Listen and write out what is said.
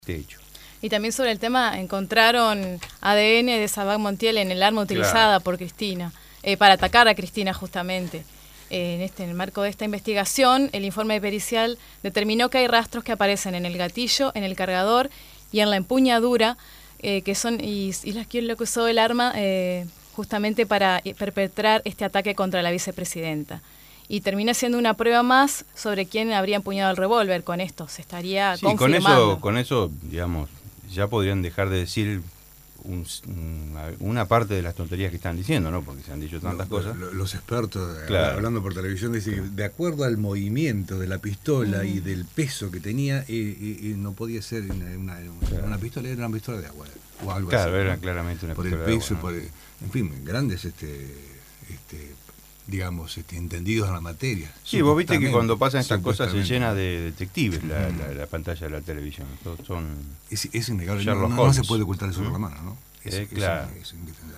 hecho. Y también sobre el tema, encontraron ADN de Sabac Montiel en el arma utilizada por Cristina, para atacar a Cristina justamente. En el marco de esta investigación, el informe pericial determinó que hay rastros que aparecen en el gatillo, en el cargador y en la empuñadura, que son lo que usó el arma justamente para perpetrar este ataque contra la vicepresidenta. Y termina siendo una prueba más sobre quién habría empuñado el revólver. Con esto se estaría confirmando. Con eso, digamos, ya podrían dejar de decir una parte de las tonterías que están diciendo, ¿no? Porque se han dicho tantas cosas. Los expertos, claro, hablando por televisión, dicen que de acuerdo al movimiento de la pistola y del peso que tenía, no podía ser una pistola, era una pistola de agua o algo así. Claro, era ¿no? claramente una por pistola el peso, de agua, ¿no? en fin, grandes digamos, entendidos en la materia. Sí, vos viste que cuando pasan estas cosas se llena de detectives la pantalla de la televisión. Todos son es innegable, Sherlock no se puede ocultar eso con la mano, ¿no? Claro. Es indefendible.